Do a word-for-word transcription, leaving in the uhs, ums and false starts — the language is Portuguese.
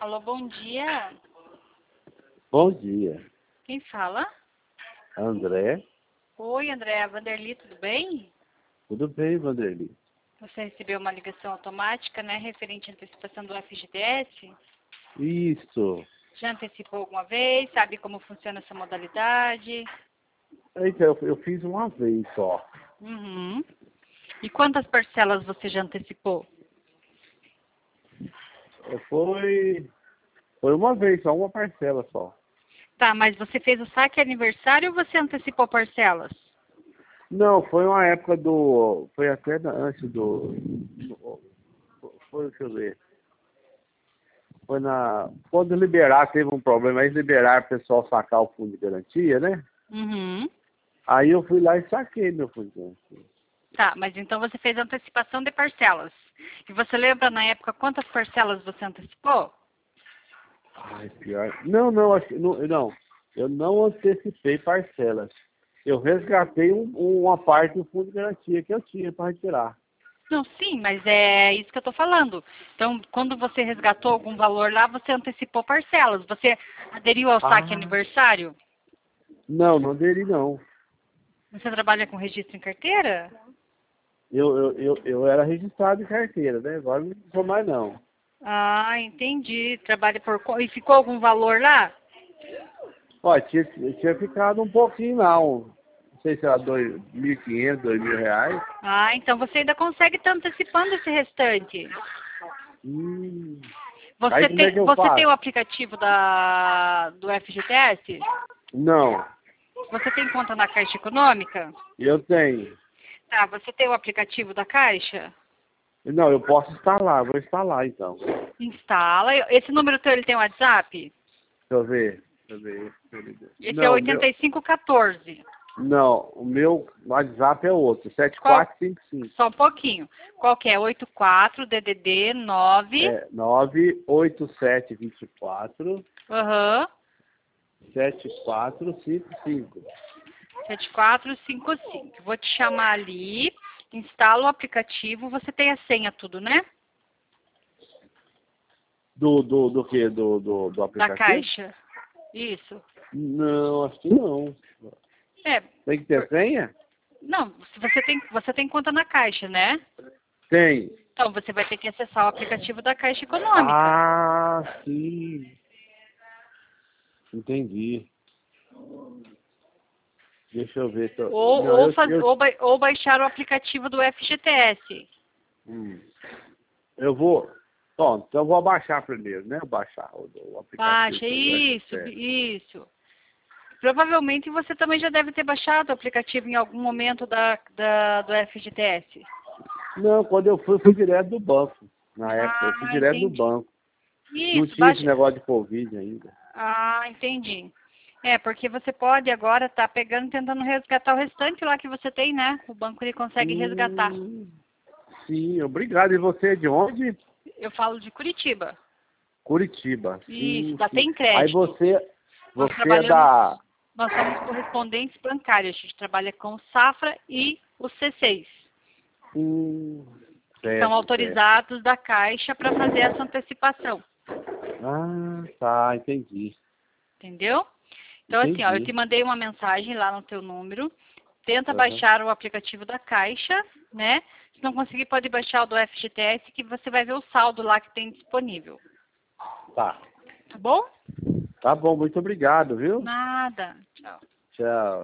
Alô, bom dia. Bom dia. Quem fala? André. Oi, André. Vanderly, tudo bem? Tudo bem, Vanderly? Você recebeu uma ligação automática, né, referente à antecipação do F G T S? Isso. Já antecipou alguma vez? Sabe como funciona essa modalidade? Então, eu, eu fiz uma vez só. Uhum. E quantas parcelas você já antecipou? Foi, foi uma vez, só uma parcela só. Tá, mas você fez o saque aniversário ou você antecipou parcelas? Não, foi uma época do... Foi até da- antes do... do- Foi, deixa eu ver. Foi na... Quando liberar, teve um problema. Aí liberaram o pessoal sacar o fundo de garantia, né? Uhum. Aí eu fui lá e saquei meu fundo de garantia. Tá, mas então você fez antecipação de parcelas. E você lembra na época quantas parcelas você antecipou? Ai, pior. Não, não, acho que não, não. Eu não antecipei parcelas. Eu resgatei um- uma parte do fundo de garantia que eu tinha para retirar. Não, sim, mas é isso que eu estou falando. Então, quando você resgatou algum valor lá, você antecipou parcelas. Você aderiu ao saque Ah, aniversário? não, não aderi não. Você trabalha com registro em carteira? Eu, eu, eu, eu era registrado em carteira, né? Agora não sou mais não. Ah, entendi. Trabalha por... co- E ficou algum valor lá? Ó, tinha, tinha ficado um pouquinho lá, um, não sei se era dois mil e quinhentos, dois mil reais. Ah, então você ainda consegue estar antecipando esse restante. Hum, aí Você como é tem, que eu você tem o faço? aplicativo da, do F G T S? Não, Você tem conta na Caixa Econômica? eu tenho. Tá, você tem o aplicativo da Caixa? Não, eu posso instalar, vou instalar então. Instala. Esse número teu, ele tem WhatsApp? Deixa eu ver. Deixa eu ver. Esse é Não, o meu, oitenta e cinco quatorze. não, o meu WhatsApp é outro, sete Qual? quatro cinco cinco. Só um pouquinho. Qual que é? oitenta e quatro D D D nove. É nove oito sete dois quatro Aham. sete quatro cinco cinco. sete quatro cinco cinco. Vou te chamar ali. Instala o aplicativo. Você tem a senha tudo, né? Do, do, do que? Do, do, do Da aplicativo? Caixa. Isso. Não, acho que não. É. Tem que ter senha? Não, se você tem, você tem conta na Caixa, né? Tem. Então você vai ter que acessar o aplicativo da Caixa Econômica. Ah, sim. Entendi. Deixa eu ver. Tô... Ou, Não, ou, eu, faz, eu, ou, ba- ou baixar o aplicativo do F G T S. hum, eu vou. Bom, então eu vou abaixar primeiro, né? Baixar o, o aplicativo Baixa, do isso, F P S. isso. Provavelmente você também já deve ter baixado o aplicativo em algum momento da, da, do F G T S. Não, quando eu fui, eu fui direto do banco. Na época, eu fui Ah, direto do entendi. banco. Não Isso, tinha esse baixa. negócio de Covid ainda. Ah, entendi. É, porque você pode agora estar pegando, tentando resgatar o restante lá que você tem, né? O banco ele consegue resgatar. Hum, sim, obrigado. E você é de onde? Eu falo de Curitiba. Curitiba. Isso, Sim, da sim. Tem Aí Crédito. você, Nós você é trabalhamos, da... nós somos correspondentes bancários. A gente trabalha com o Safra e o C seis, Hum, que são certo, certo. autorizados da Caixa para fazer essa antecipação. Ah, tá, entendi. Entendeu? Então, assim, ó, eu Entendi. te mandei uma mensagem lá no teu número. Tenta Uhum. baixar o aplicativo da Caixa, né? Se não conseguir, pode baixar o do F G T S, que você vai ver o saldo lá que tem disponível. Tá. Tá bom? Tá bom, muito obrigado, viu? Nada. Tchau. Tchau.